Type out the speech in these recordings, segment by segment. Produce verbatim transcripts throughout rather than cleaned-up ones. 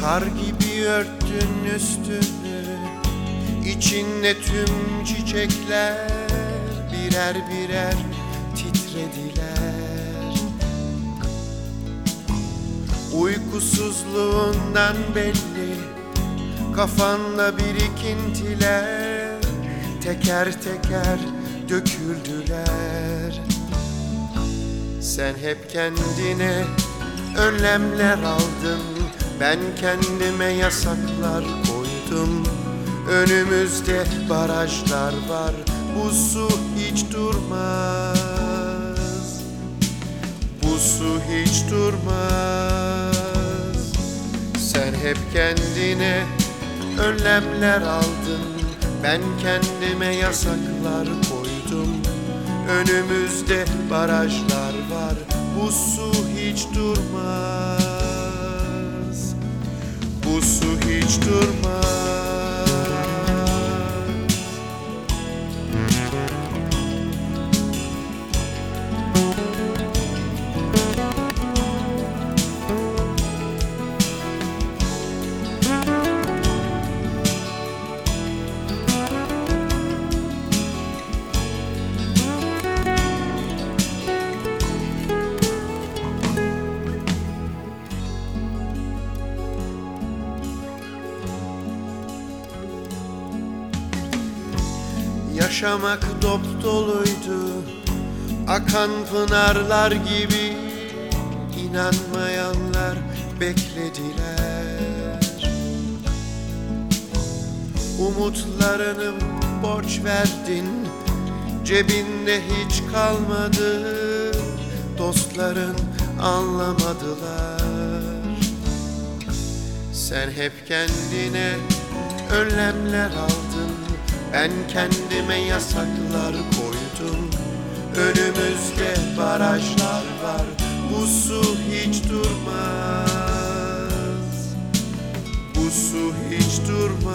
Kar gibi örttün üstünü, içinde tüm çiçekler birer birer titrediler. Uykusuzluğundan belli, kafanda birikintiler teker teker döküldüler. Sen hep kendine önlemler aldın, ben kendime yasaklar koydum. Önümüzde barajlar var, bu su hiç durmaz. Bu su hiç durmaz. Sen hep kendine önlemler aldın, ben kendime yasaklar koydum. Önümüzde barajlar var, bu su hiç durmaz. Bu su hiç durmaz. Yaşamak dop doluydu, akan pınarlar gibi. İnanmayanlar beklediler. Umutlarını borç verdin, cebinde hiç kalmadı. Dostların anlamadılar. Sen hep kendine önlemler aldın, ben kendime yasaklar koydum. Önümüzde barajlar var, bu su hiç durmaz. Bu su hiç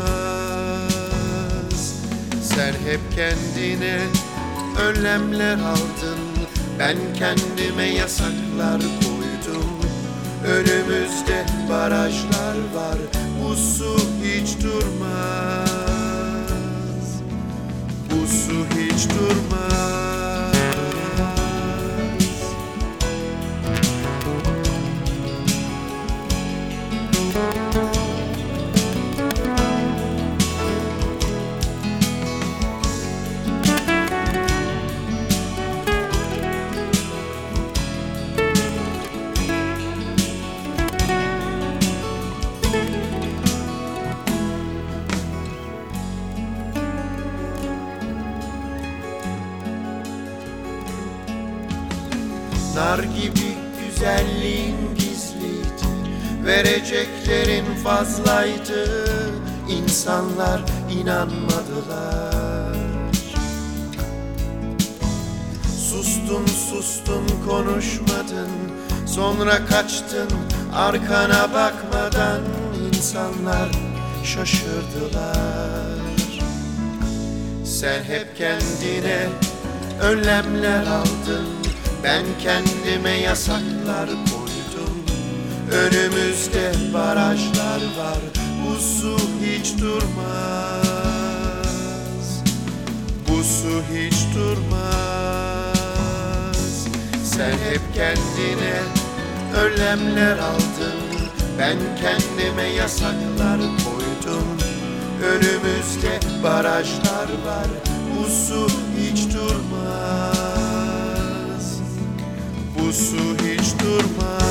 durmaz. Sen hep kendine önlemler aldın, ben kendime yasaklar koydum. Önümüzde barajlar var, bu su hiç durmaz. Bu su hiç durmaz. Nar gibi güzelliğin gizliydi, vereceklerin fazlaydı. İnsanlar inanmadılar. Sustun sustun konuşmadın, sonra kaçtın arkana bakmadan. İnsanlar şaşırdılar. Sen hep kendine önlemler aldın, ben kendime yasaklar koydum. Önümüzde barajlar var, bu su hiç durmaz. Bu su hiç durmaz. Sen hep kendine önlemler aldın, ben kendime yasaklar koydum. Önümüzde barajlar var, bu su hiç durmaz. Bu su hiç durmaz.